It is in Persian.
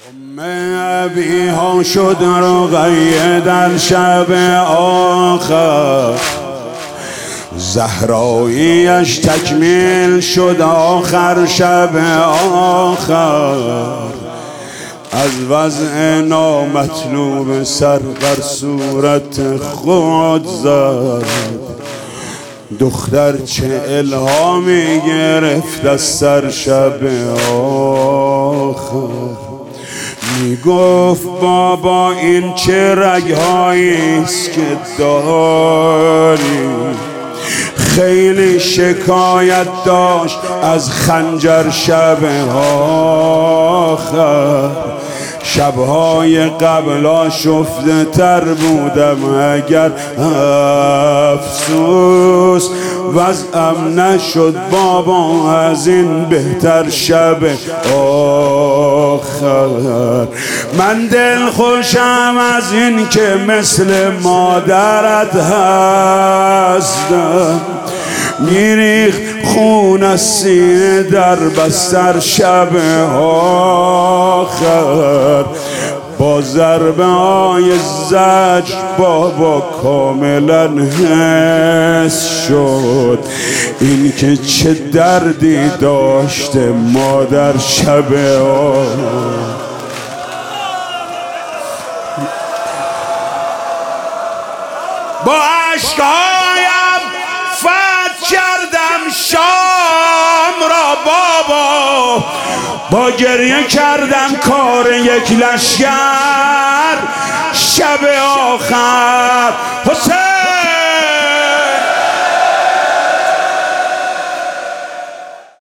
ابیها شد رقیه در شب آخر، زهراییش تکمیل شد آخر شب آخر. از وضع نامطلوب سر بر صورت خود زد، دختر چه الهامی گرفت از سر شب آخر. میگفت بابا این چه رگهاییست که داری، خیلی شکایت داشت از خنجر شب آخر. شبهای قبلا شفته تر بودم اگر افسوس وضعم نشد بابا از این بهتر شب آخر. من دل خوشم از این که مثل مادرت هستم، میریخت خون از سینه در بستر شب آخر. با ضربه های زجر بابا کاملا حس شد این که چه دردی داشته مادر شب آخر. با عشقهایم فتح کردم شام را بابا، با گریه کردم کار یک لشگر شب آخر. حسین